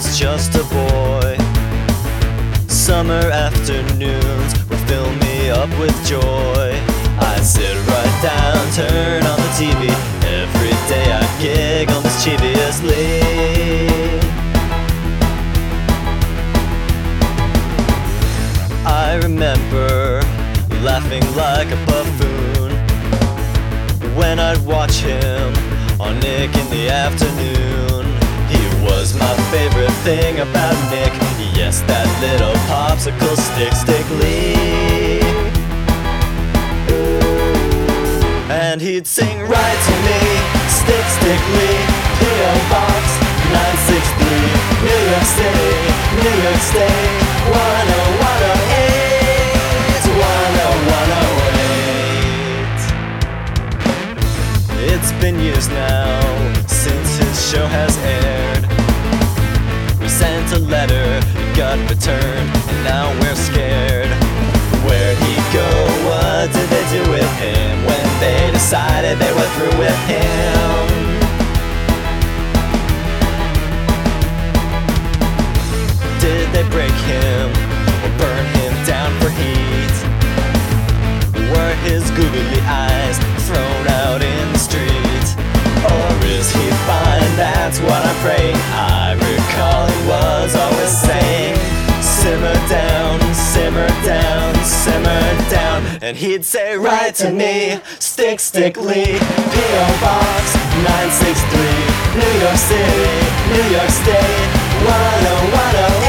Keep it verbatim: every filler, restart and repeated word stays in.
was just a boy, summer afternoons would fill me up with joy. I'd sit right down, turn on the T V. Every day I'd giggle mischievously. I remember laughing like a buffoon when I'd watch him on Nick in the afternoon. He was my favorite thing about Nick. Yes, that little popsicle stick, Stick Lee. And he'd sing right to me, Stick, Stick Lee, P O Box nine six three, New York City, New York State, one oh one oh eight, one oh one oh eight. It's been years now since his show has aired. We sent a letter, it got returned, and now we're scared. Where'd he go? What did they do with him when they decided they were through with him? Did they break him or burn him down for heat? Were his googly eyes thrown out in the street? Or is he fine? That's what I'm praying. I recall he was always saying, simmer down, simmer down, simmer down. And he'd say right to me, Stick, Stick Lee, P O Box nine six three, New York City, New York State, one oh one oh